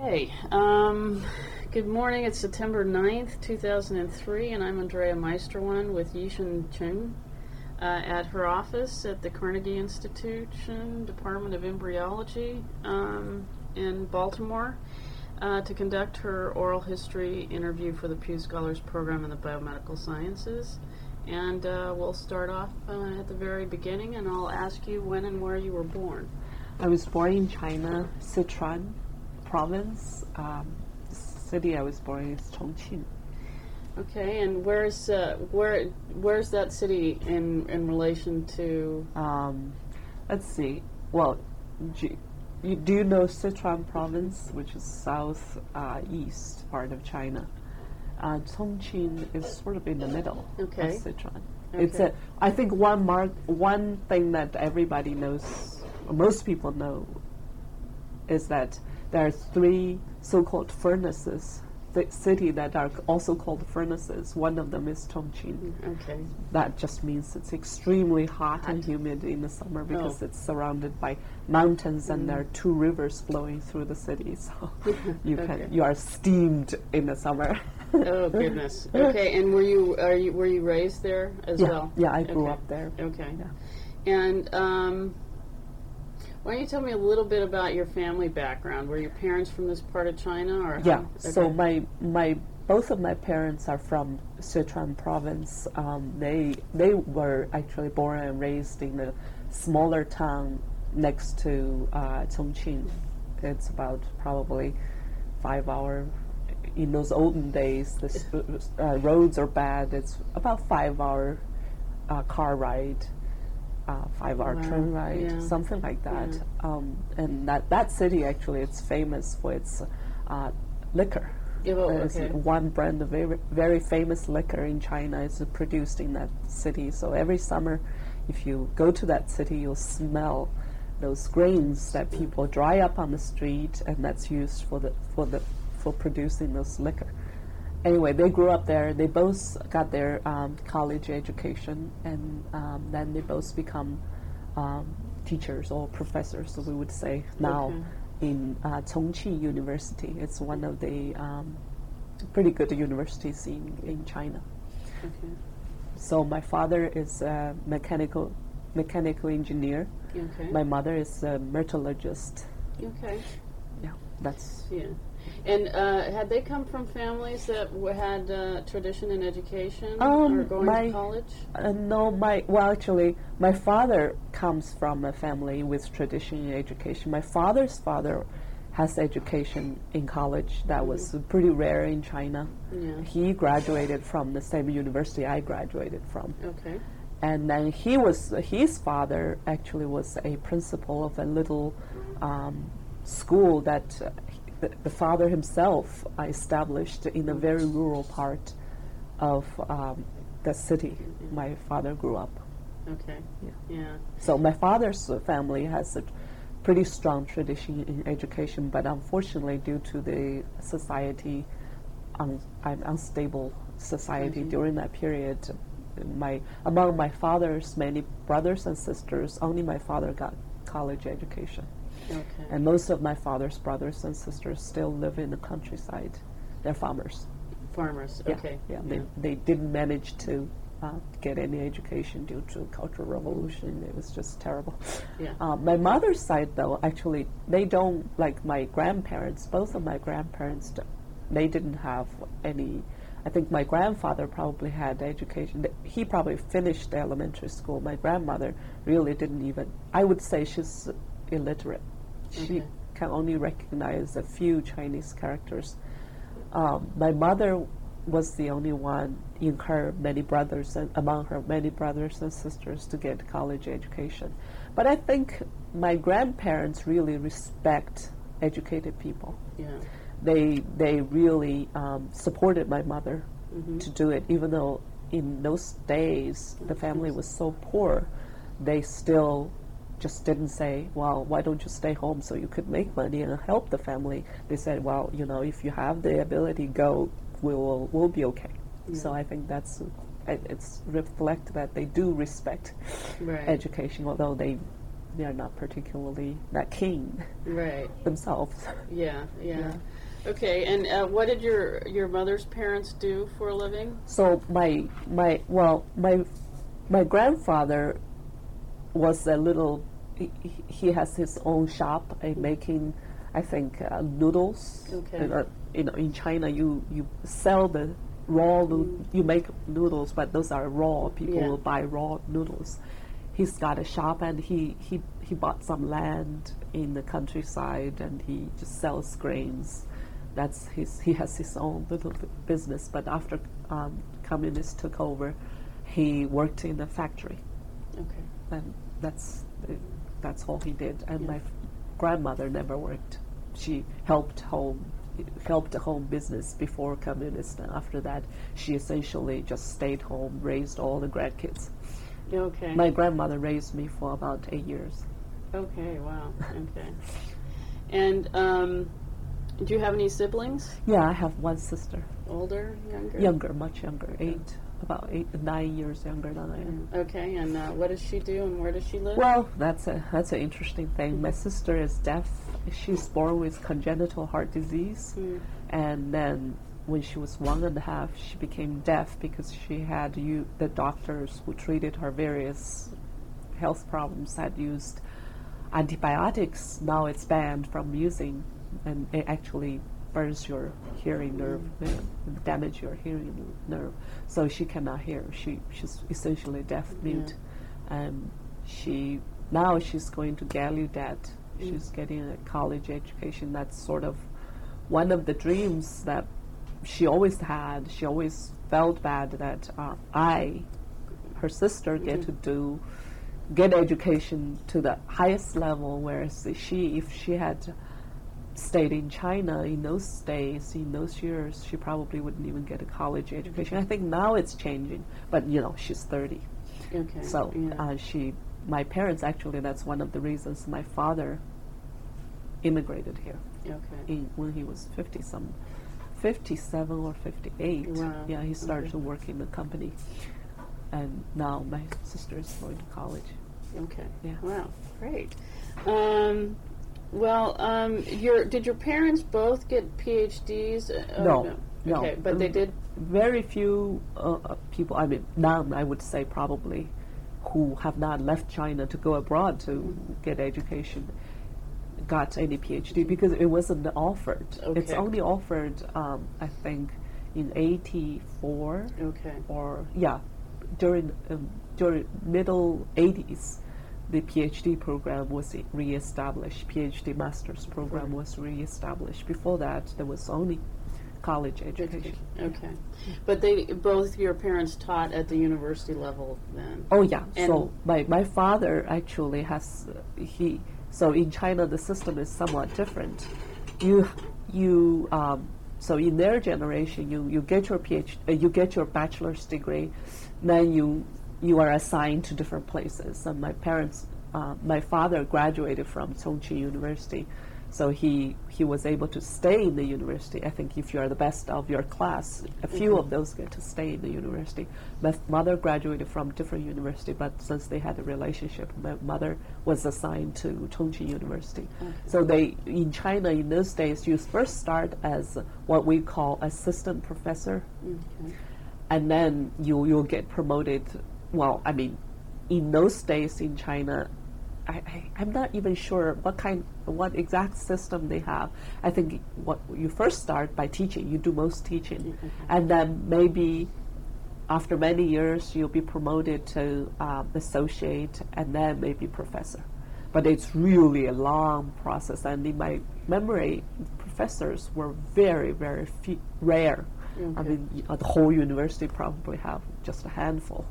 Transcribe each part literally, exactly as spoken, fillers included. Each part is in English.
Okay, um, good morning. It's September ninth, two thousand three, and I'm Andrea Meisterwan with Yishan Chung uh, at her office at the Carnegie Institution, Department of Embryology um, in Baltimore uh, to conduct her oral history interview for the Pew Scholars Program in the Biomedical Sciences. And uh, we'll start off uh, at the very beginning, and I'll ask you when and where you were born. I was born in China, Sichuan province. Um, the city I was born in is Chongqing. Okay, and where's uh, where where's that city in in relation to? Um, let's see. Well, G- you, do you know Sichuan province, which is south uh, east part of China? Uh, Chongqing is sort of in the middle Okay. of Sichuan. Okay. It's a. I think one mark, one thing that everybody knows, or most people know, is that there are three so-called furnaces, the city that are also called furnaces. One of them is Chongqing. Okay. That just means it's extremely hot, Hot. and humid in the summer because Oh. it's surrounded by mountains and Mm. there are two rivers flowing through the city. So you Okay. can you are steamed in the summer. Oh goodness. Okay, and were you are you were you raised there as yeah, well? yeah, I grew Okay. up there. Okay. Yeah. And um, why don't you tell me a little bit about your family background? Were your parents from this part of China, or Yeah. how? So Okay. my my both of my parents are from Sichuan province. Um, they they were actually born and raised in a smaller town next to uh, Chongqing. It's about probably five hour. In those olden days, the s- uh, roads are bad. It's about five hour uh, car ride. Uh, five hour Wow. train ride, Yeah. something like that. Yeah. Um, and that, that city actually it's famous for its uh, liquor. Yeah, well, There's okay. one brand of very, very famous liquor in China is produced in that city. So every summer, if you go to that city, you'll smell those grains that people dry up on the street, and that's used for the for the for producing this liquor. Anyway, they grew up there. They both got their um, college education, and um, then they both become um, teachers or professors, so we would say now Okay. in uh, Chongqing University. It's one of the um, pretty good universities in, in China. Okay. So my father is a mechanical mechanical engineer. Okay. My mother is a metallurgist. Okay. Yeah, that's Yeah. And uh, had they come from families that w- had uh, tradition in education Um, or going my- to college? Uh, no, my well, actually, my father comes from a family with tradition in education. My father's father has education in college that was pretty rare in China. Yeah. He graduated from the same university I graduated from, Okay. and then he was his father actually was a principal of a little um, school that uh, the, the father himself uh, established in a very rural part of um, the city my father grew up. Okay. Yeah. Yeah. So my father's uh, family has a pretty strong tradition in education, but unfortunately, due to the society, un- un- unstable society Mhm. during that period, my among my father's many brothers and sisters, only my father got college education, Okay. and most of my father's brothers and sisters still live in the countryside. They're farmers. Farmers. Yeah, Okay. yeah, they they didn't manage to uh, get any education due to the Cultural Revolution. It was just terrible. Yeah. Uh, my mother's side, though, actually, they don't like my grandparents. Both of my grandparents, d- they didn't have any. I think my grandfather probably had education. Th- He probably finished elementary school. My grandmother really didn't even. I would say she's illiterate. She Okay. can only recognize a few Chinese characters. Um, my mother was the only one in her many brothers and among her many brothers and sisters to get college education. But I think my grandparents really respect educated people. Yeah. They they really um, supported my mother Mhm. to do it, even though in those days the family was so poor. They still just didn't say, well, why don't you stay home so you could make money and help the family? They said, well, you know, if you have the ability, go. We'll we'll be okay. Yeah. So I think that's it, it's reflect that they do respect Right. education, although they they are not particularly that keen Right. themselves. Yeah, yeah. Yeah. Okay, and uh, what did your your mother's parents do for a living? So my my well my my grandfather was a little. He, he has his own shop uh, making, I think, uh, noodles. Okay. Uh, you know, in China, you you sell the raw. Noo- you make noodles, but those are raw. People Yeah. will buy raw noodles. He's got a shop, and he, he, he bought some land in the countryside, and he just sells grains. That's his. He has his own little b- business. But after um, communists took over, he worked in a factory, Okay. and that's uh, that's all he did. And Yeah. my f- grandmother never worked. She helped home helped the home business before communists, and after that, she essentially just stayed home, raised all the grandkids. Okay. My grandmother raised me for about eight years. Okay. Wow. Okay. And um, do you have any siblings? Yeah, I have one sister, Older, younger? younger, much younger, eight, about eight, nine years younger than I am. Okay. And uh, what does she do, and where does she live? Well, that's a that's an interesting thing. My sister is deaf. She's born with congenital heart disease, Mm. and then when she was one and a half, she became deaf because she had you the doctors who treated her various health problems had used antibiotics. Now it's banned from using, and it actually burns your hearing nerve, uh, damage your hearing nerve. So she cannot hear. She she's essentially deaf mute, and she now she's going to Gallaudet. She's getting a college education. That's sort of one of the dreams that she always had. She always felt bad that uh, I, her sister, get to do get education to the highest level, whereas she, if she had stayed in China in those days, in those years, she probably wouldn't even get a college education. I think now it's changing, but you know, she's thirty. Okay. So yeah. uh, she, my parents actually, that's one of the reasons my father immigrated here okay. in, when he was fifty some, fifty-seven or fifty-eight. Wow. Yeah, he started Okay. to work in the company, and now my sister is going to college. Okay. Yeah. Wow. Great. Um, well, um, your did your parents both get PhDs? Uh, oh, No, no. Okay, but they Mm, did. Very few uh, uh, people, I mean, none, I would say probably, who have not left China to go abroad to get education, got any PhD because it wasn't offered. It's Okay. only offered, um, I think, in eighty-four Okay. or, yeah, during, um, during middle eighties. The PhD program was e- re-established. PhD master's program Right. was re-established. Before that, there was only college education. Okay. But they both your parents taught at the university level then. Oh yeah. And- so my my father actually has uh, he. So in China, the system is somewhat different. You you um, so in their generation, you, you get your PhD, uh, you get your bachelor's degree, then you you are assigned to different places. And my parents, uh, my father graduated from Chongqing University, so he he was able to stay in the university. I think if you are the best of your class, a few Mhm. of those get to stay in the university. My f- mother graduated from different university, but since they had a relationship, my mother was assigned to Chongqing University. Okay. So they in China in those days, you first start as what we call assistant professor, Okay. and then you you'll get promoted. Well, I mean, in those days in China, I, I, I'm not even sure what kind, what exact system they have. I think what you first start by teaching. You do most teaching, Mhm. and then maybe after many years you'll be promoted to um, associate, and then maybe professor. But it's really a long process, and in my memory, professors were very, very few, rare. I Okay. mean, y- uh, the whole university probably have just a handful.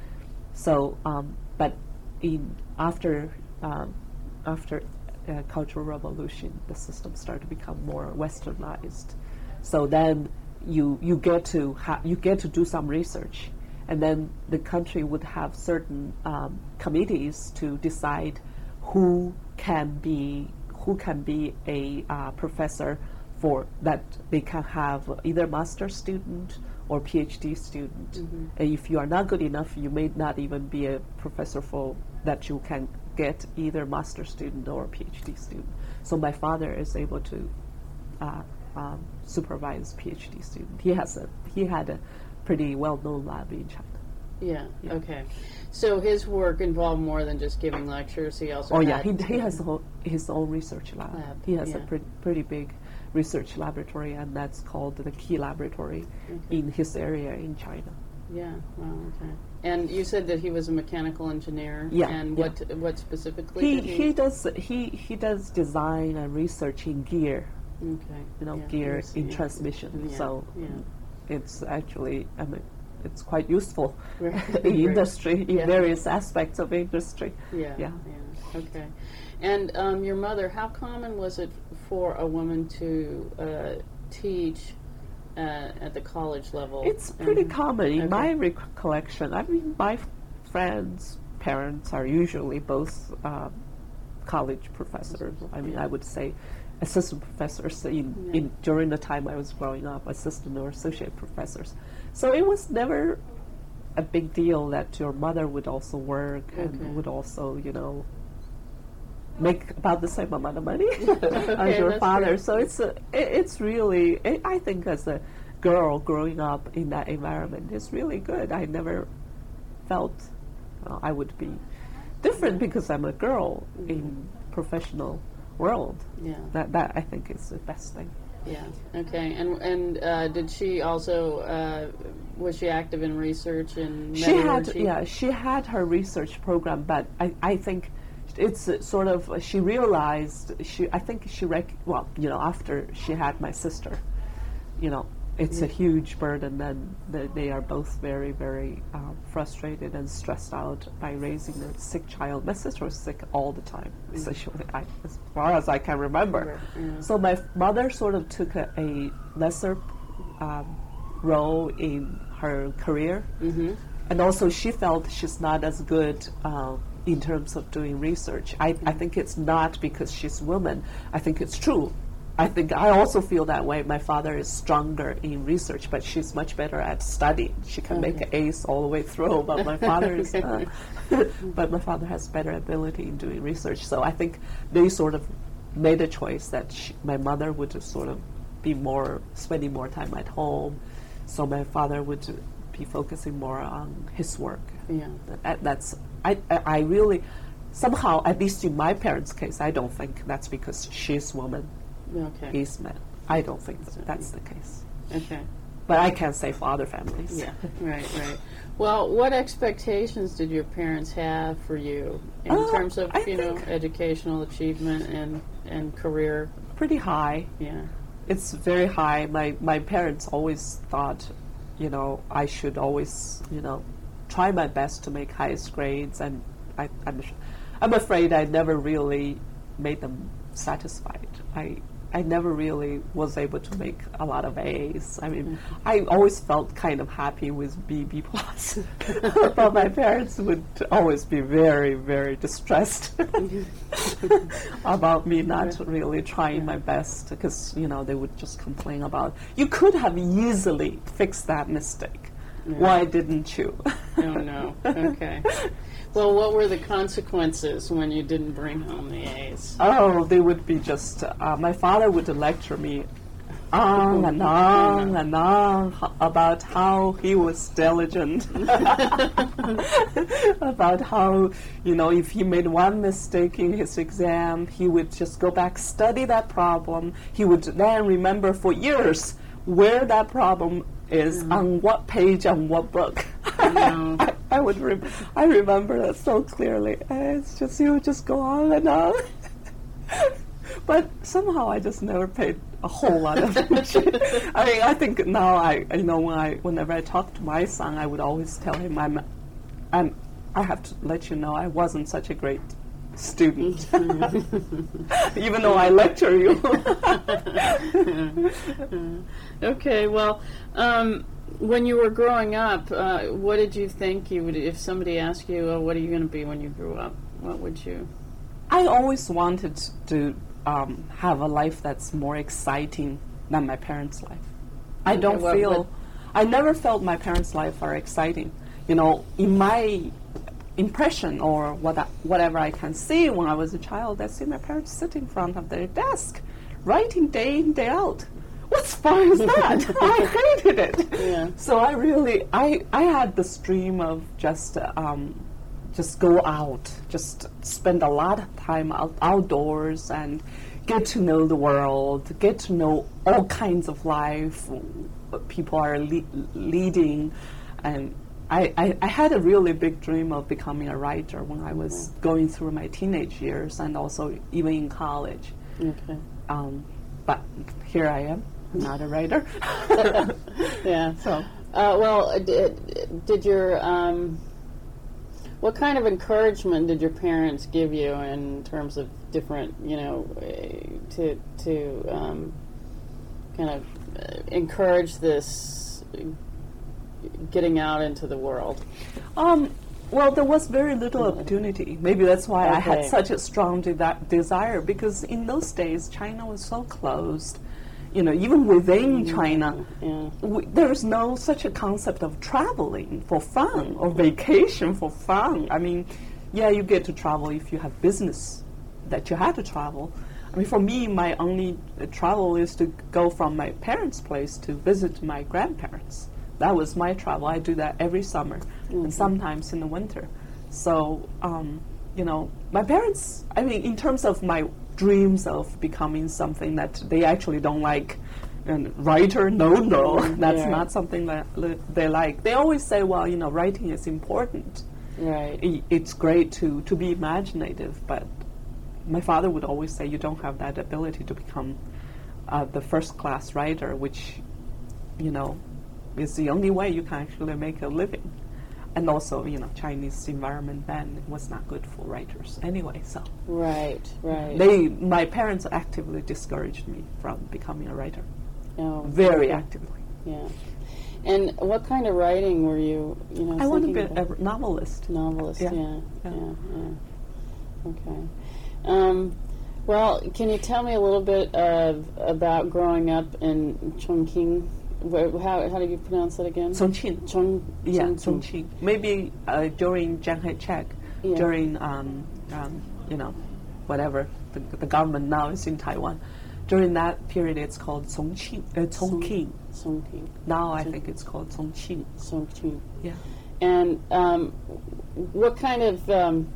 So, um, but in after um, after uh, Cultural Revolution, the system started to become more westernized. So then you you get to ha- you get to do some research, and then the country would have certain um, committees to decide who can be who can be a uh, professor for that they can have either master student or PhD student. Mm-hmm. And if you are not good enough, you may not even be a professor for that you can get either master student or PhD student. So my father is able to uh, um, supervise PhD student. He has a he had a pretty well-known lab in China. Yeah. Yeah. Okay. So his work involved more than just giving lectures. He also Oh had yeah, he he has ho- his own research lab. Lab, He has yeah. a pretty pretty big research laboratory, and that's called the Key Laboratory Okay. in his area in China. Yeah. Wow. Okay. And you said that he was a mechanical engineer. Yeah, And yeah. what what specifically He did he? he does he he does design and research in gear, Okay. you know, Yeah, gear I see, in yeah. transmission. Yeah, So yeah. it's actually I mean it's quite useful Right. in Right. industry in Yeah. various aspects of industry. Yeah, Yeah. yeah, okay. And um, your mother, how common was it for a woman to uh, teach uh, at the college level? It's pretty Mhm. common in Okay. my recollection. I mean, my f- friends' parents are usually both um, college professors. I mean, I would say assistant professors in, Yeah. in during the time I was growing up, assistant or associate professors. So it was never a big deal that your mother would also work Okay. and would also, you know, make about the same amount of money Okay, as your that's father. great. So it's a, it, it's really I I think as a girl growing up in that environment is really good. I never felt uh, I would be different because I'm a girl in professional world. Yeah, That that I think is the best thing. yeah, okay. And and uh, did she also uh, was she active in research and She had metallurgy? yeah she had her research program, but I I think it's uh, sort of uh, she realized she I think she rec- well you know after she had my sister, you know it's a huge burden and the, they are both very very um, frustrated and stressed out by raising a sick child. My sister was sick all the time, essentially, I, as far as I can remember. Yeah. So my f- mother sort of took a, a lesser um, role in her career, Mm-hmm. and also she felt she's not as good uh, in terms of doing research. I, I think it's not because she's a woman. I think it's true. I think I also feel that way. My father is stronger in research, but she's much better at studying. She can make Okay. an ace all the way through, but my father is Okay. not. But my father has better ability in doing research. So I think they sort of made a choice that she, my mother would just sort of be more, spending more time at home. So my father would be focusing more on his work. Yeah. That, that's, I, I I really, somehow, at least in my parents' case, I don't think that's because she's woman. Okay. He's man. I don't think that that's the case. Okay. But I can't say for other families. Yeah. Right. Right. Well, what expectations did your parents have for you in Uh, terms of I you know think- educational achievement and and career? Pretty high. Yeah. It's very high. My my parents always thought, you know, I should always, you know, try my best to make highest grades, and I, I'm I'm afraid I never really made them satisfied. I I never really was able to make a lot of A's. I mean, I always felt kind of happy with B, B plus, but my parents would always be very, very distressed about me not really trying my best, because you know they would just complain about, you could have easily fixed that mistake. Why didn't you? Oh no. Okay. Well, what were the consequences when you didn't bring home the A's? Oh, they would be just, uh, my father would lecture me on and on and on h- about how he was diligent, about how, you know, if he made one mistake in his exam, he would just go back, study that problem. He would then remember for years where that problem is, on what page, on what book. No. I, I would rem- I remember that so clearly. And it's just, you would just go on and on. But somehow I just never paid a whole lot of attention. I mean, I think now I, you know, when I, whenever I talk to my son, I would always tell him, I'm, I'm, I have to let you know I wasn't such a great student, even though I lecture you. Okay. Well, um, when you were growing up, uh, what did you think you would? If somebody asked you, oh, "What are you going to be when you grew up?" What would you? I always wanted to um, have a life that's more exciting than my parents' life. I don't what- feel, what- I never felt my parents' life are exciting. You know, in my impression or what I, whatever I can see when I was a child, I see my parents sitting in front of their desk, writing day in, day out. What fun is that? I hated it. Yeah. So I really, I, I had this dream of just, um, just go out, just spend a lot of time out, outdoors and get to know the world, get to know all kinds of life, what people are le- leading. And I, I, I had a really big dream of becoming a writer when I was going through my teenage years and also even in college. Okay. Um, but here I am, not a writer. Yeah. So. Uh, well, uh, did, did your um, what kind of encouragement did your parents give you in terms of different, you know, uh, to to um, kind of uh, encourage this getting out into the world? Um, well, there was very little opportunity. Maybe that's why I had Okay. such a strong de- desire, because in those days, China was so closed. You know, even within China, Yeah. w- there's no such a concept of traveling for fun or vacation for fun. I mean, yeah, you get to travel if you have business that you had to travel. I mean, for me, my only uh, travel is to go from my parents' place to visit my grandparents. That was my travel. I do that every summer and sometimes in the winter. So, um, you know, my parents, I mean, in terms of my dreams of becoming something that they actually don't like, and writer, no, no, that's Yeah. not something that li- they like. They always say, well, you know, writing is important. Right. I- It's great to, to be imaginative, but my father would always say you don't have that ability to become uh, the first-class writer, which, you know, is the only way you can actually make a living. And also, you know, Chinese environment then was not good for writers anyway. So Right. Right. they, my parents actively discouraged me from becoming a writer, Oh, very okay. actively. Yeah. And what kind of writing were you? You know, I want to be thinking a about? novelist. Novelist. Yeah. Yeah. Yeah. Yeah. yeah. Okay. Um, well, can you tell me a little bit of about growing up in Chongqing? Wh- How how do you pronounce it again? Chongqing. Chong. Yeah, Chongqing. Chongqing. Maybe uh, during Chiang Kai-shek, Yeah. during um, um, you know, whatever the, the government now is in Taiwan. During that period, it's called Chongqing. Uh, Chongqing. Chongqing. Now I think it's called Chongqing. Chongqing. Yeah. And um, what kind of um,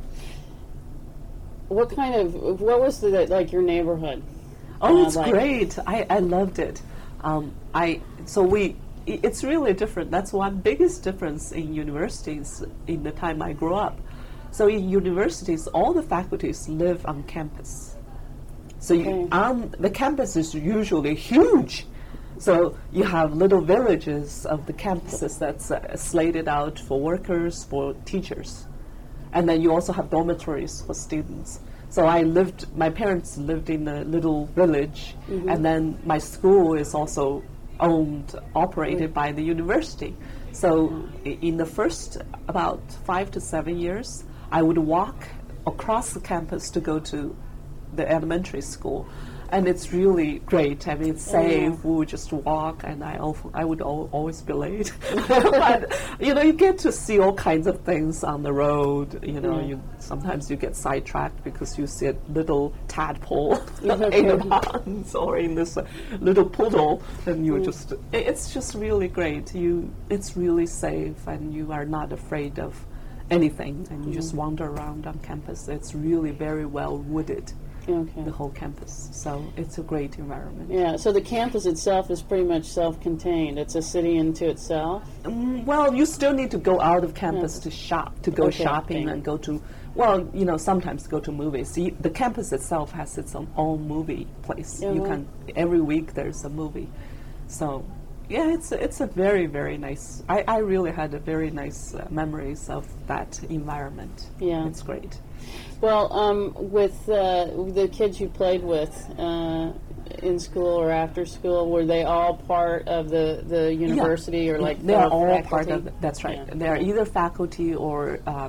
what kind of what was the like your neighborhood? Oh, Uh, it's like- great. I, I loved it. Um, I so we i- it's really different. That's one biggest difference in universities in the time I grew up. So in universities, all the faculties live on campus. So you, Okay. um, the campus is usually huge. So you have little villages of the campuses that's uh, slated out for workers, for teachers. And then you also have dormitories for students. So I lived, my parents lived in a little village, and then my school is also owned, operated by the university. So i- in the first about five to seven years, I would walk across the campus to go to the elementary school. And it's really great. I mean, it's safe. We would just walk, and I al- I would al- always be late. But you know, you get to see all kinds of things on the road. You know, Yeah. you sometimes you get sidetracked because you see a little tadpole in the ponds or in this uh, little poodle, and you just i- it's just really great. You it's really safe, and you are not afraid of anything, and you just wander around on campus. It's really very well wooded, Okay. the whole campus. So it's a great environment. Yeah. So the campus itself is pretty much self-contained. It's a city into itself. Mm, well, you still need to go out of campus to shop, to go Okay, shopping okay. and go to, well, you know, sometimes go to movies. See, the campus itself has its own, own movie place. Yeah, you well. can, every week there's a movie. So, yeah, it's a, it's a very, very nice, I, I really had a very nice uh, memories of that environment. Yeah. It's great. Well, um, with uh, the kids you played with uh, in school or after school, were they all part of the, the university or like they're or all faculty? part of it. That's right. Yeah. They're either faculty or uh,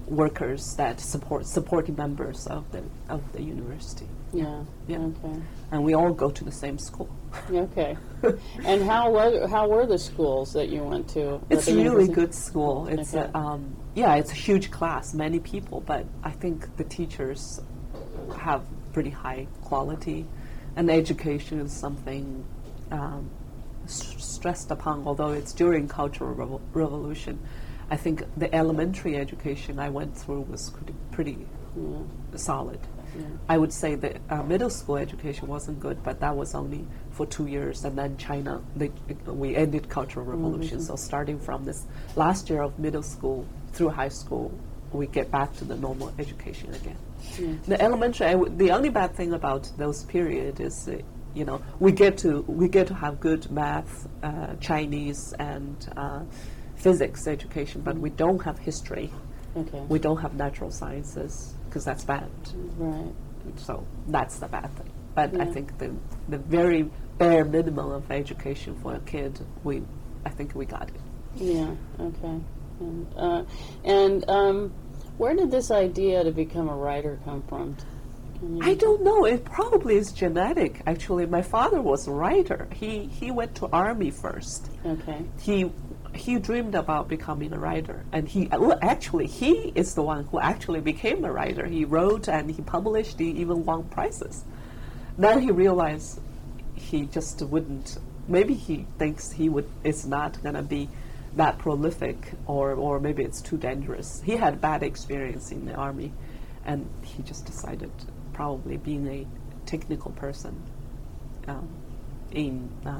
workers that support supporting members of the of the university. Yeah. Yeah. Okay. And we all go to the same school. Okay. And how was how were the schools that you went to? It's the a really university? good school. It's Okay. a, um, yeah, it's a huge class, many people, but I think the teachers have pretty high quality, and education is something um, s- stressed upon. Although it's during Cultural Revo- Revolution, I think the elementary education I went through was pretty, pretty Yeah. solid. Yeah. I would say the uh, middle school education wasn't good, but that was only for two years, and then China, they, we ended Cultural Revolution. Mhm. So starting from this last year of middle school through high school, we get back to the normal education again. Yeah. The elementary, I w- the only bad thing about those period is, uh, you know, we get to we get to have good math, uh, Chinese, and uh, physics education, but we don't have history. Okay. We don't have natural sciences because that's banned. Right. So that's the bad thing. But I Yeah. think the the very bare minimum of education for a kid, we I think we got it. Yeah. Okay. And uh, and um, where did this idea to become a writer come from? Can you- I don't know. It probably is genetic. Actually, my father was a writer. He he went to army first. Okay. He he dreamed about becoming a writer, and he well, actually he is the one who actually became a writer. He wrote and he published. He even won prizes. Then he realized he just wouldn't. Maybe he thinks he would. It's not gonna be that prolific, or or maybe it's too dangerous. He had bad experience in the army, and he just decided probably being a technical person um, in uh,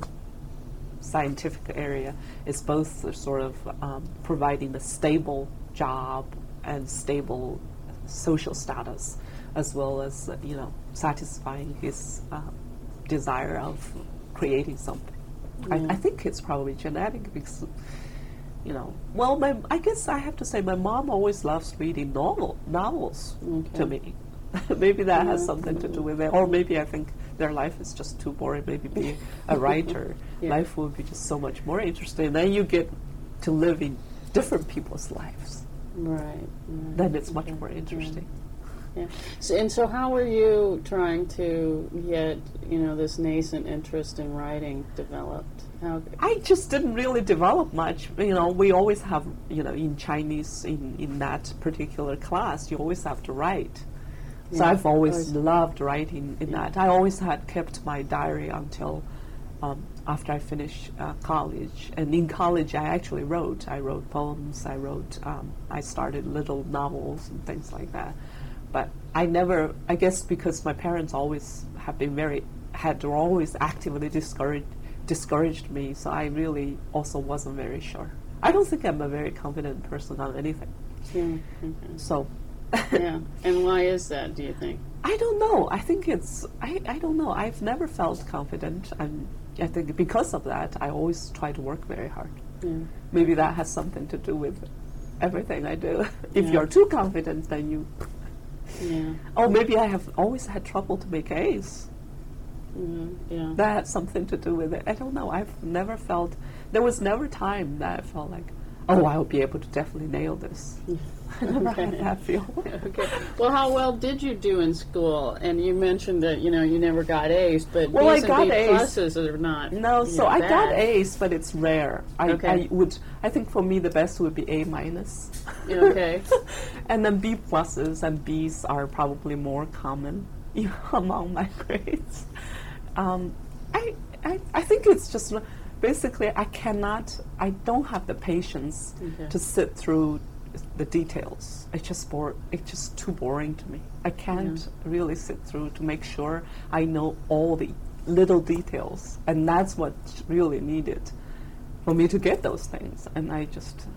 scientific area is both a sort of um, providing a stable job and stable social status, as well as uh, you know satisfying his uh, desire of creating something. Yeah. I, I think it's probably genetic because you know. Well, my I guess I have to say my mom always loves reading novel novels Okay. to me. Maybe that has Yeah. something to do with it, or maybe I think their life is just too boring. Maybe being a writer, Yeah. life would be just so much more interesting. Then you get to live in different people's lives. Right. right. Then it's much Okay. more interesting. Yeah. So, and so, how were you trying to get you know this nascent interest in writing developed? How? I just didn't really develop much. You know, we always have, you know, in Chinese, in, in that particular class, you always have to write. So Yeah. I've always Always- loved writing in Yeah. that. I always had kept my diary until um, after I finished uh, college. And in college, I actually wrote. I wrote poems. I wrote. Um, I started little novels and things like that. But I never. I guess because my parents always have been very had always actively discouraged discouraged me. So I really also wasn't very sure. I don't think I'm a very confident person on anything. Yeah. Okay. So. Yeah. And why is that? Do you think? I don't know. I think it's. I, I don't know. I've never felt confident, and I think because of that, I always try to work very hard. Yeah. Maybe that has something to do with everything I do. If Yeah. you're too confident, then you. Yeah. Oh, maybe I have always had trouble to make A's. Mhm. Yeah. That had something to do with it. I don't know. I've never felt. There was never time that I felt like, oh, I'll be able to definitely nail this. I never had Okay. that feel. Okay. Well, how well did you do in school? And you mentioned that you know you never got A's, but Well, B's I and got B A's. pluses are not. No, you so know, I got bad. A's, but it's rare. I, Okay. I would. I think for me the best would be A minus. Okay. And then B pluses and B's are probably more common you know, among my grades. Um, I, I I think it's just basically I cannot. I don't have the patience Okay. to sit through the details. It's just bore. It's just too boring to me. I can't really sit through to make sure I know all the little details, and that's what's really needed for me to get those things. And I just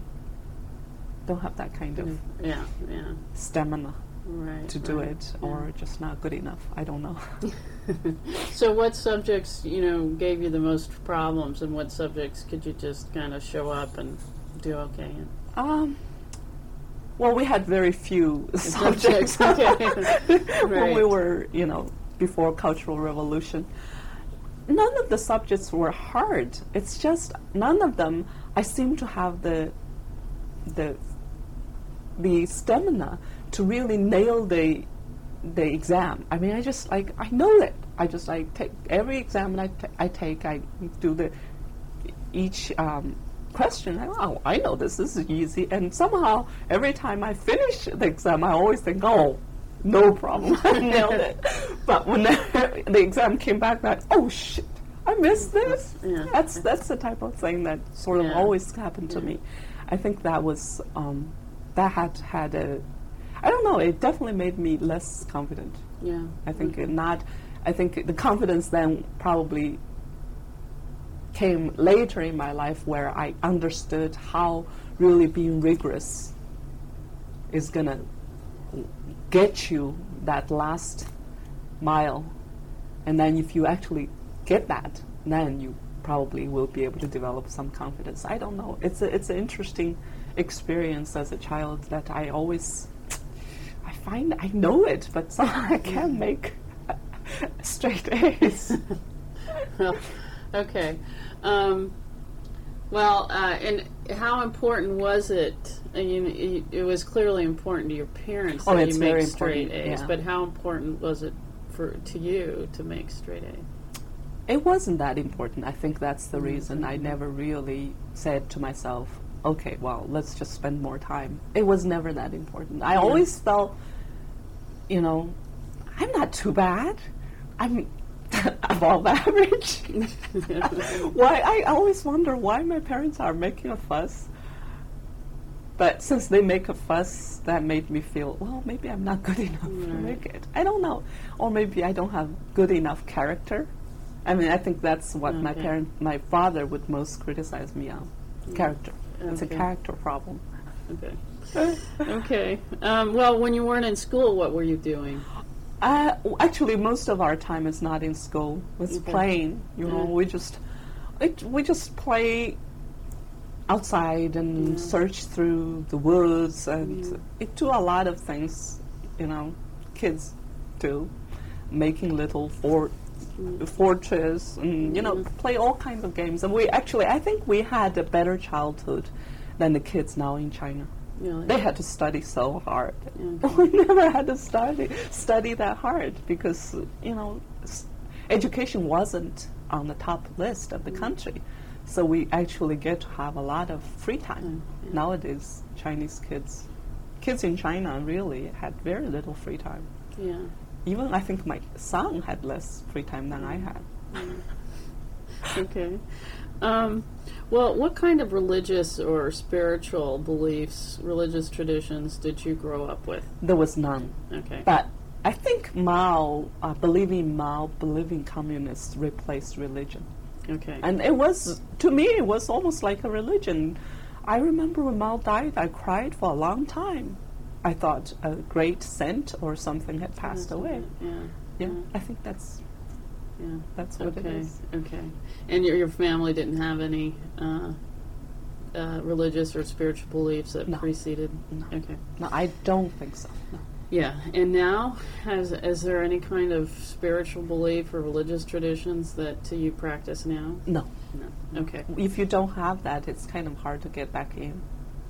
don't have that kind of Yeah. Yeah. stamina Right. to do right, it, yeah. or just not good enough. I don't know. So, what subjects you know gave you the most problems, and what subjects could you just kind of show up and do okay in? um. Well, we had very few subjects Subjects, okay. when we Right. were, you know, before Cultural Revolution. None of the subjects were hard. It's just none of them. I seem to have the the the stamina to really nail the the exam. I mean, I just like I know it. I just like take every exam I, t- I take. I do the each um, question. I, oh, I know this. This is easy. And somehow every time I finish the exam, I always think, oh, no problem, I nailed it. But when the, the exam came back, like, oh shit, I missed this. Yeah. That's that's the type of thing that sort of Yeah. always happened to Yeah. me. I think that was um, that had had a. I don't know. It definitely made me less confident. Yeah. I think Okay. it not. I think the confidence then probably came later in my life, where I understood how really being rigorous is gonna get you that last mile, and then if you actually get that, then you probably will be able to develop some confidence. I don't know. It's a it's an interesting experience as a child that I always I find I know it, but somehow I can't make straight A's. Well, okay. Um, well, uh, and how important was it? I mean, it, it was clearly important to your parents Oh, that it's you make very straight important, A's, yeah. but how important was it for to you to make straight A's? It wasn't that important. I think that's the Mhm. reason I never really said to myself, okay, well, let's just spend more time. It was never that important. I Yeah. always felt, you know, I'm not too bad. I'm above average. Why? I always wonder why my parents are making a fuss. But since they make a fuss, that made me feel, well, maybe I'm not good enough to Right. make it. I don't know. Or maybe I don't have good enough character. I mean, I think that's what my Okay. parent, my father would most criticize me on. Character. It's a Okay. character problem. Okay. Okay. Um, well, when you weren't in school, what were you doing? Uh, w- actually, most of our time is not in school. It's Okay. playing. You know, Mm. we just it, we just play outside and Yeah. search through the woods and Mm. it do a lot of things. You know, kids do, making little fort Mm. fortress and you know Mhm. play all kinds of games. And we actually, I think we had a better childhood than the kids now in China. Really? They had to study so hard. Okay. We never had to study study that hard because you know s- education wasn't on the top list of the Mm. country, so we actually get to have a lot of free time. Mm, yeah. Nowadays, Chinese kids, kids in China really had very little free time. Yeah. Even I think my son had less free time than I had. Okay. Um, well, what kind of religious or spiritual beliefs, religious traditions did you grow up with? There was none. Okay. But I think Mao, uh, believing Mao, believing communists replaced religion. Okay. And it was, to me, it was almost like a religion. I remember when Mao died, I cried for a long time. I thought a great saint or something had passed away. Yeah. Yeah, I think that's Yeah. that's what Okay. it is. Okay. And your your family didn't have any uh, uh, religious or spiritual beliefs that No. preceded. No. Okay. No, I don't think so. No. Yeah. And now, has is there any kind of spiritual belief or religious traditions that uh, you practice now? No. No. Okay. If you don't have that, it's kind of hard to get back in.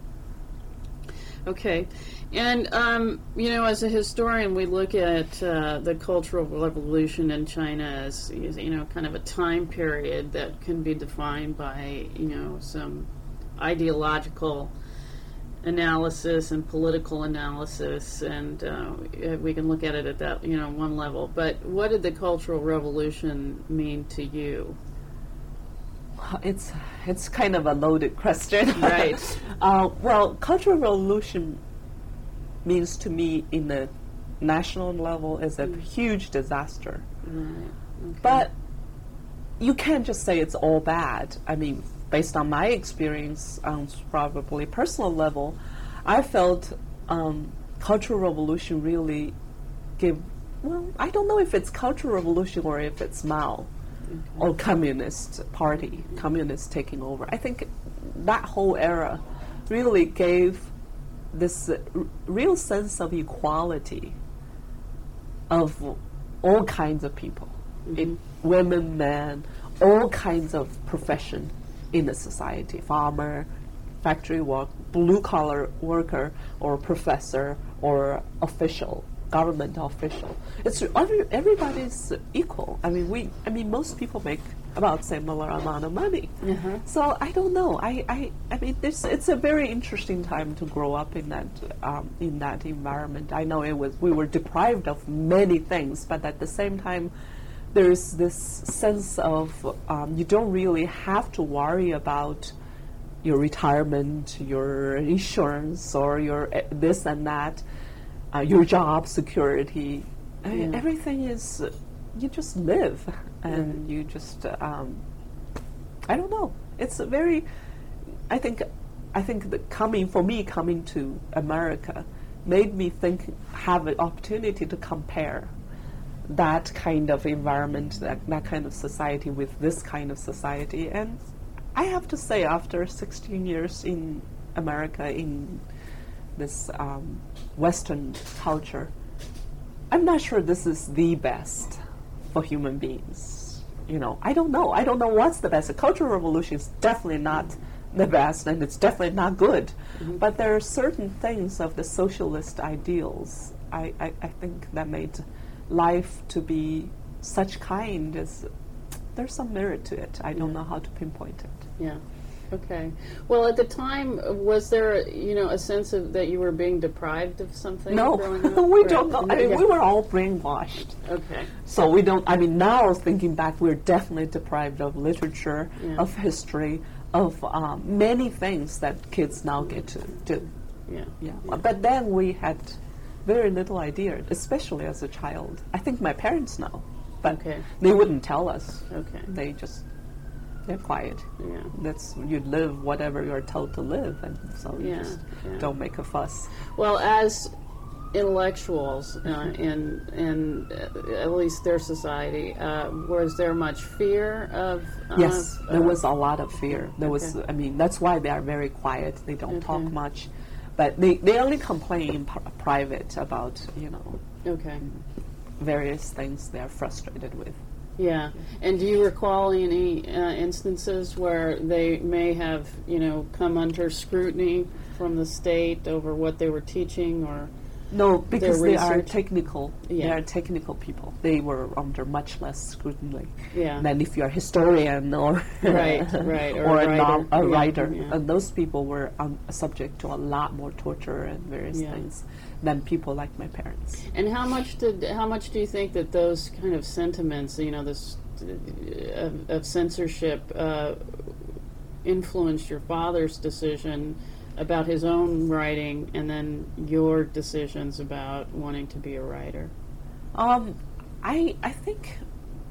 Okay. And, um, you know, as a historian, we look at uh, the Cultural Revolution in China as, you know, kind of a time period that can be defined by, you know, some ideological analysis and political analysis, and uh, we can look at it at that, you know, one level. But what did the Cultural Revolution mean to you? It's it's kind of a loaded question. Right. uh, well, Cultural Revolution means to me, in the national level, is a Mm. huge disaster. Right. Okay. But you can't just say it's all bad. I mean, based on my experience on probably personal level, I felt um, Cultural Revolution really gave, well, I don't know if it's Cultural Revolution or if it's Mao Okay. or Communist Party, communists taking over. I think that whole era really gave this uh, r- real sense of equality of all kinds of people, in women, men, all kinds of profession in the society, farmer, factory work, blue collar worker or professor or official, government official. It's every, everybody's equal. I mean, we. I mean, most people make about similar amount of money. Uh-huh. So I don't know. I, I, I mean, this it's a very interesting time to grow up in that um, in that environment. I know it was we were deprived of many things, but at the same time, there's this sense of um, you don't really have to worry about your retirement, your insurance, or your uh, this and that, uh, your job security. I mean, Yeah. everything is, uh, you just live, and Right. you just, uh, um, I don't know. It's a very, I think, I think that coming, for me, coming to America made me think, have an opportunity to compare that kind of environment, that, that kind of society with this kind of society. And I have to say, after sixteen years in America, in this um, Western culture, I'm not sure this is the best for human beings. You know, I don't know. I don't know what's the best. The Cultural Revolution is definitely not the best, and it's definitely not good. Mhm. But there are certain things of the socialist ideals, I, I, I think, that made life to be such kind as there's some merit to it. I don't Yeah. know how to pinpoint it. Yeah. Okay. Well, at the time, uh, was there, you know, a sense of that you were being deprived of something? No, growing up? we Right. don't know. I mean, Yeah. we were all brainwashed. Okay. So we don't, I mean, now thinking back, we're definitely deprived of literature, Yeah. of history, of um, many things that kids now get to do. Yeah. Yeah. But then we had very little idea, especially as a child. I think my parents know, but Okay. they wouldn't tell us. Okay. They just, they're quiet. Yeah. That's, you live whatever you're told to live, and so you Yeah, just yeah. don't make a fuss. Well, as intellectuals uh, in in uh, at least their society, uh, was there much fear of? Uh, Yes, there uh, was a lot of fear. There was, Okay. I mean, that's why they are very quiet. They don't talk Okay. much, but they, they only complain in p- private about, you know, Okay. various things they're frustrated with. Yeah. And do you recall any uh, instances where they may have, you know, come under scrutiny from the state over what they were teaching, or? No, because they are research? technical. They Yeah. are technical people. They were under much less scrutiny Yeah. than if you're a historian or Right, right, or or a a, nom- writer. a Yeah, writer. yeah. And those people were um, subject to a lot more torture and various Yeah. things than people like my parents. And how much did how much do you think that those kind of sentiments, you know, this uh, of, of censorship, uh, influenced your father's decision about his own writing, and then your decisions about wanting to be a writer? Um, I I think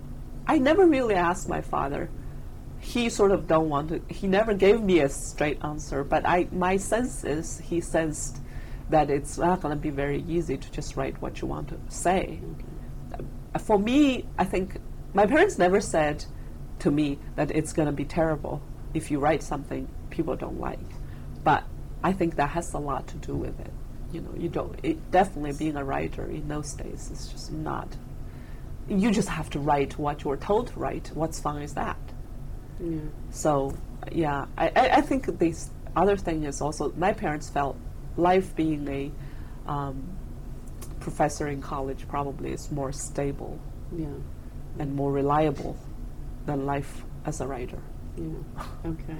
I never really asked my father. He sort of don't want to. He never gave me a straight answer. But I my sense is he sensed that it's not going to be very easy to just write what you want to say. Uh, For me, I think my parents never said to me that it's going to be terrible if you write something people don't like. But I think that has a lot to do with it. You know, you don't. It, definitely, being a writer in those days is just not. You just have to write what you're told to write. What's fun is that? Yeah. So, yeah, I, I, I think this other thing is also my parents felt life being a um, professor in college probably is more stable Yeah. and more reliable than life as a writer. Yeah. Okay.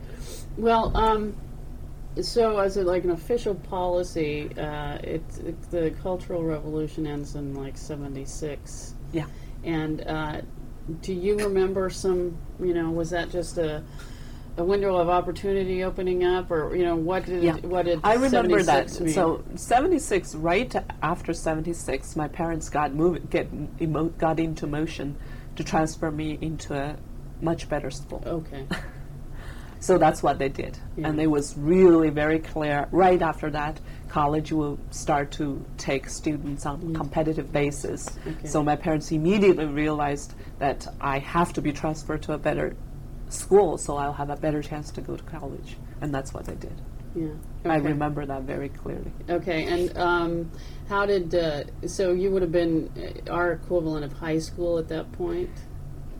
Well, um, so as a, like an official policy, uh, it, it the Cultural Revolution ends in like seventy-six. Yeah. And uh, do you remember some? You know, was that just a a window of opportunity opening up, or you know, what did Yeah. what did I remember that. seventy-six mean? So seventy-six, right after seventy-six, my parents got move, get emo- got into motion to transfer me into a much better school. Okay. So that's what they did. Yeah. And it was really very clear. Right after that, college will start to take students on Mm. competitive basis. Okay. So my parents immediately realized that I have to be transferred to a better school so I'll have a better chance to go to college. And that's what they did. Yeah. I Okay. remember that very clearly. Okay, and um, how did uh, so you would have been uh, our equivalent of high school at that point?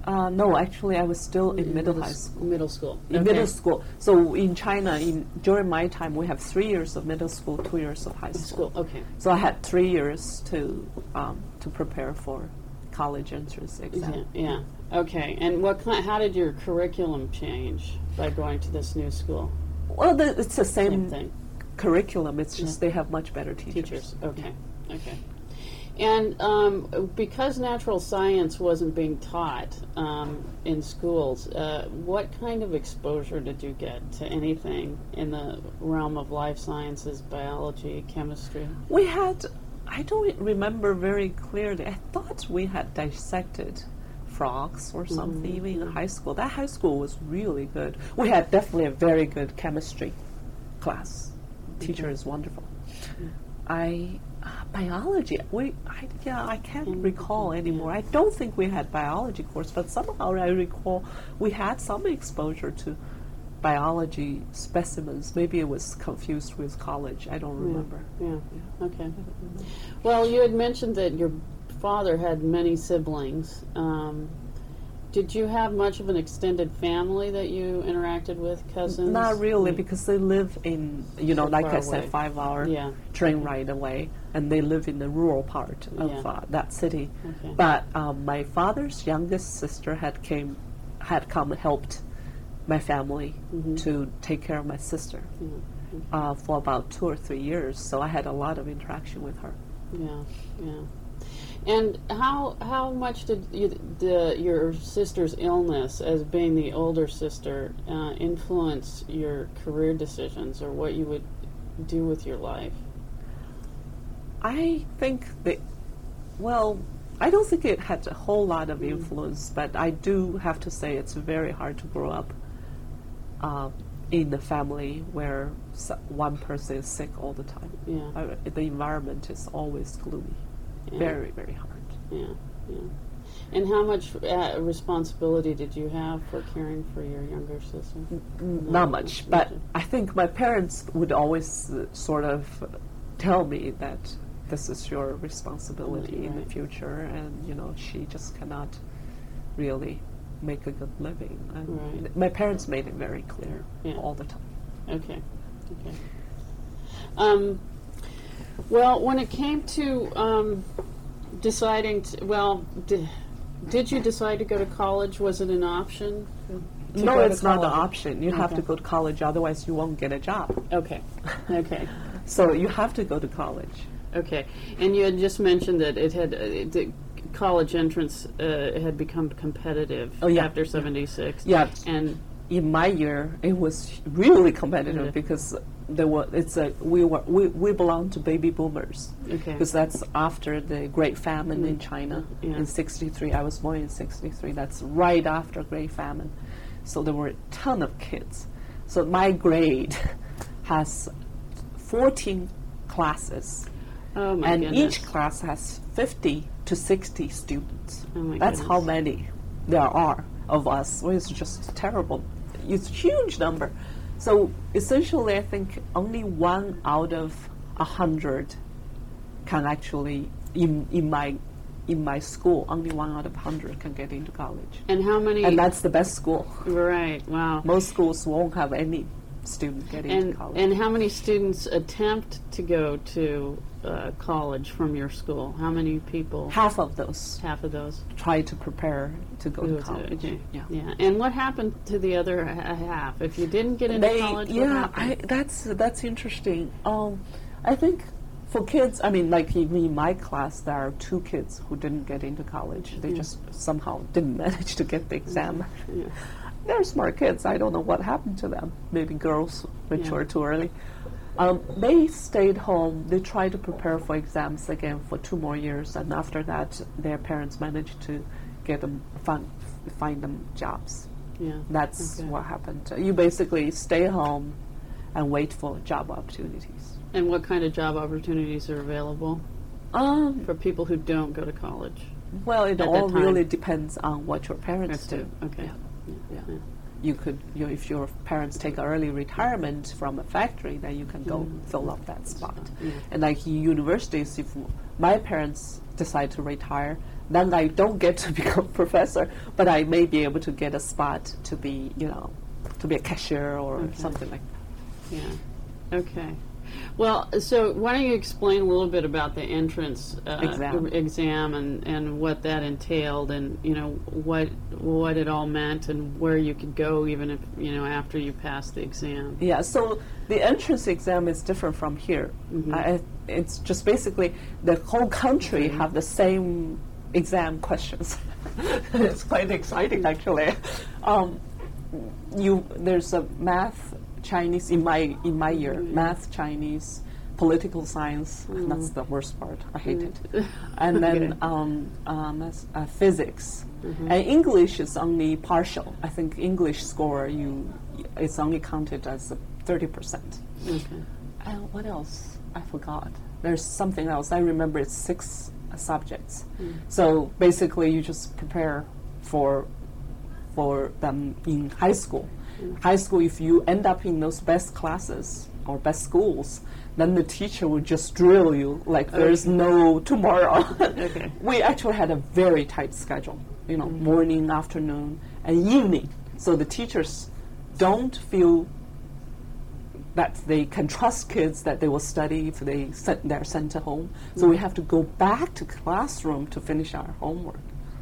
Uh, no, actually, I was still in In middle middle high s- school. Middle school. In Okay. middle school. So in China, in during my time, we have three years of middle school, two years of high school. School. Okay. So I had three years to um, to prepare for college entrance exam. Yeah. yeah. Okay. And what kind? How did your curriculum change by going to this new school? Well, the, it's the same, Same thing. curriculum. It's just Yeah. they have much better teachers. Teachers. Okay. Okay. And um, because natural science wasn't being taught um, in schools, uh, what kind of exposure did you get to anything in the realm of life sciences, biology, chemistry? We had, I don't remember very clearly. I thought we had dissected frogs or something, Mhm. even in high school. That high school was really good. We had definitely a very good chemistry class. Teacher is wonderful. I uh, biology. We I, yeah I can't Mm, recall yeah. anymore. I don't think we had biology course, but somehow I recall we had some exposure to biology specimens. Maybe it was confused with college. I don't remember. Yeah. Okay. Well, you had mentioned that your father had many siblings. Um, did you have much of an extended family that you interacted with, cousins? Not really, Mm. because they live in, you know, So like far I said, away. five hour Yeah. train ride away, and they live in the rural part of Yeah. uh, that city. Okay. But um, my father's youngest sister had came, had come and helped my family Mhm. to take care of my sister Yeah. uh, for about two or three years. So I had a lot of interaction with her. Yeah, yeah. And how how much did you, the your sister's illness, as being the older sister, uh, influence your career decisions or what you would do with your life? I think that, well, I don't think it had a whole lot of influence, but I do have to say it's very hard to grow up uh, in a family where so one person is sick all the time. Yeah, Uh, the environment is always gloomy. yeah, Very, very hard. yeah, yeah. And how much uh, responsibility did you have for caring for your younger sister? N- Not much, but I think my parents would always uh, sort of tell me that this is your responsibility in the Right. future, and you know she just cannot really make a good living. And Right. my parents made it very clear Yeah. all the time. Okay. Okay. Um, well, when it came to um, deciding, to, well, did, did you decide to go to college? Was it an option? to No, go to it's not an college? option. You have Okay. to go to college, otherwise you won't get a job. Okay. Okay. So you have to go to college. Okay. And you had just mentioned that it had uh, the college entrance uh, had become competitive Oh, yeah. after seventy-six. Yeah. And In my year, it was really competitive Yeah. because there were. It's a we were we, we belong to baby boomers. okay. Because that's after the Great Famine in China Yeah. in sixty-three. I was born in sixty-three. That's right after Great Famine. So there were a ton of kids. So my grade has fourteen classes, Oh my and goodness. each class has fifty to sixty students. Oh my That's how goodness. many there are of us. Well, it's just terrible. It's a huge number. So essentially, I think only one out of a hundred can actually in in my in my school. Only one out of a hundred can get into college, And how many? and that's the best school. right. Wow. Most schools won't have any student get into And college. and how many students attempt to go to uh, college from your school? How many people? Half of those Half of those. try to prepare to go Go to to- college. okay. Yeah. Yeah. And what happened to the other ha- half? If you didn't get into They, college, what yeah, happened? I, that's that's interesting. Um, I think for kids, I mean, like in, in my class, there are two kids who didn't get into college. They Yeah. just somehow didn't manage to get the exam. Yeah. They're smart kids. I don't know what happened to them. Maybe girls mature Yeah. too early. Um, they stayed home. They tried to prepare for exams again for two more years, and after that, their parents managed to get them find, find them jobs. Yeah. That's Okay. what happened. You basically stay home and wait for job opportunities. And what kind of job opportunities are available Um, for people who don't go to college? well, it At that all time. really depends on what your parents That's do. it. Okay. Yeah. Yeah. Yeah. you could, you know, if your parents take early retirement from a factory, then you can go Mm. fill up that spot. Yeah. And like universities, if my parents decide to retire, then I don't get to become professor, but I may be able to get a spot to be, you know, to be a cashier or Okay. something like that. Yeah. Okay. Well, so why don't you explain a little bit about the entrance uh, Exam. exam and, and what that entailed, and you know what what it all meant, and where you could go even if you know after you passed the exam. Yeah, so the entrance exam is different from here. Mhm. I, it's just basically the whole country Mhm. have the same exam questions. It's quite exciting, actually. Um, you there's a math, Chinese in my in my year, Mhm. math, Chinese, political science. Mm. That's the worst part. I hate Mm. it. And then Okay. um, um, as- uh, physics. Mhm. And English is only partial. I think English score you it's only counted as thirty percent. Okay. Uh, what else? I forgot. There's something else. I remember it's six uh, subjects. Mm. So basically, you just prepare for for them in high school. Mm. High school, if you end up in those best classes or best schools, then the teacher will just drill you like there's Okay. no tomorrow. Okay. We actually had a very tight schedule, you know, Mm. morning, afternoon, and evening. So the teachers don't feel that they can trust kids that they will study if they sent, they're sent to home. So we Mm. have to go back to classroom to finish our homework.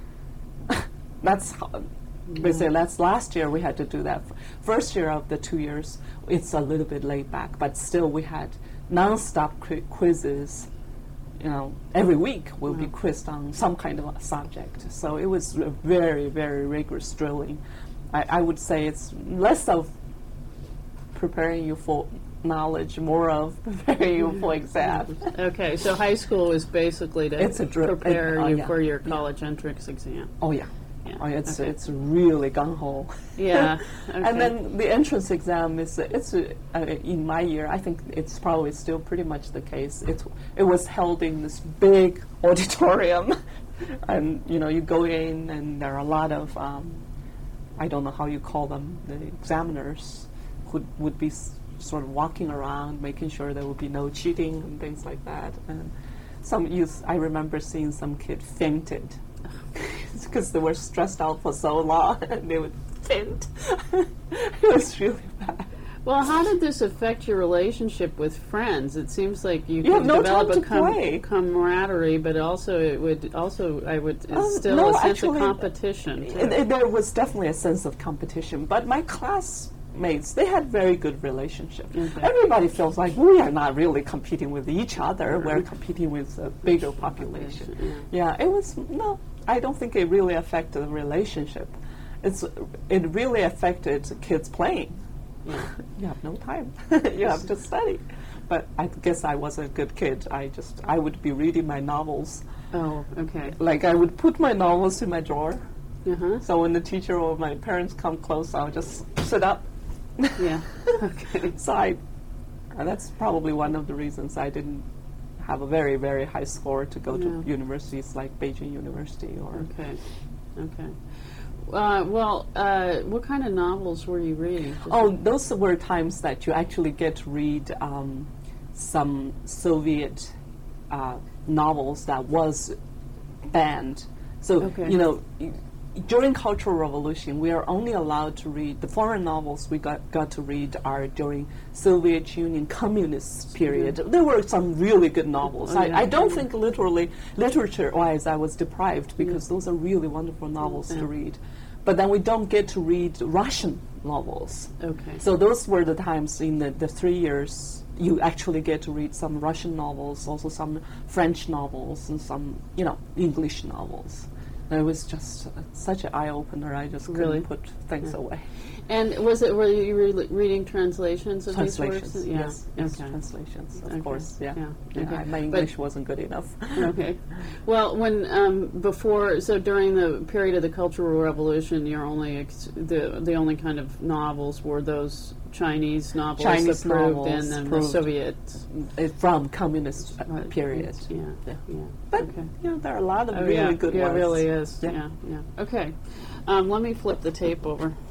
That's how, basically, that's last year we had to do that. First year of the two years, it's a little bit laid back, but still we had non-stop qui- quizzes. You know, every week we'll be Wow. quizzed on some kind of a subject. So it was a very, very rigorous drilling. I, I would say it's less of preparing you for knowledge, more of preparing you for exam. Okay, so high school is basically to It's a dri- prepare uh, you yeah, for your yeah. college entrance exam. Oh yeah, Yeah. oh, it's Okay. it's really gung ho. Yeah. Okay. And then the entrance exam is uh, it's uh, uh, in my year. I think it's probably still pretty much the case. It it was held in this big auditorium, and you know you go in and there are a lot of um, I don't know how you call them, the examiners who would be s- sort of walking around, making sure there would be no cheating and things like that. And some youth, I remember seeing some kid fainted because they were stressed out for so long, and they would faint. It was really bad. Well, how did this affect your relationship with friends? It seems like you, You could have no develop time a to play. camaraderie, but also it would also I would it's Um, still no, a sense actually, of competition. too. It- it- there was definitely a sense of competition, but my classmates, they had very good relationship. Okay. Everybody feels like we are not really competing with each other. We're competing with a bigger population. Yeah. Yeah, it was, no, I don't think it really affected the relationship. It's It really affected kids playing. Yeah. You have no time. You have to study. But I guess I was a good kid. I just, I would be reading my novels. Oh, okay. Like I would put my novels in my drawer. Uh huh. So when the teacher or my parents come close, I'll just sit up. Yeah. Okay. So I, and that's probably one of the reasons I didn't have a very, very high score to go to Yeah. universities like Beijing University or. Okay. Okay. Uh, well, uh, what kind of novels were you reading? Just- Oh, those were times that you actually get to read um, some Soviet uh, novels that was banned. So, Okay. you know, y- during Cultural Revolution, we are only allowed to read, the foreign novels we got, got to read are during Soviet Union communist period. There were some really good novels. Oh, I, yeah. I don't think literally, literature-wise, I was deprived because those are really wonderful novels Yeah. to read. But then we don't get to read Russian novels. Okay. So those were the times in the, the three years you actually get to read some Russian novels, also some French novels, and some, you know, English novels. And it was just uh, such an eye-opener. I just couldn't Really? put things Yeah. away. And was it? Were you re- reading translations of Translations, these works? Yeah. yes, yes, Okay. translations, of Okay. course, yeah. Yeah. Yeah, Okay. I- my But- English wasn't good enough. Okay. Well, when um, before, so during the period of the Cultural Revolution, your only ex- the the only kind of novels were those Chinese novels Chinese approved novels and then the approved. Soviet Uh, from communist uh, uh, period. Yeah. Yeah. Yeah. But, okay. you know, there are a lot of Oh, really yeah. good yeah, ones. it really is. Yeah. Yeah. Yeah. Okay. Um, let me flip the tape over.